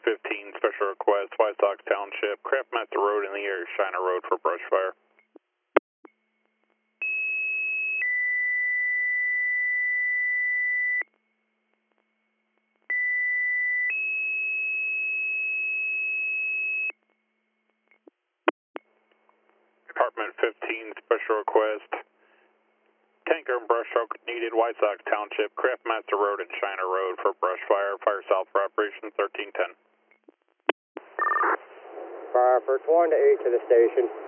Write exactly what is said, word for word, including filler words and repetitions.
fifteen, special request, White Sox Township, Craftmaster Road in the air, Shiner Road for brush fire. Department fifteen, special request, tanker and brush truck needed, White Sox Township, Craftmaster Road and Shiner Road for brush fire, fire south for operation thirteen ten. Fire for one to eight to the station.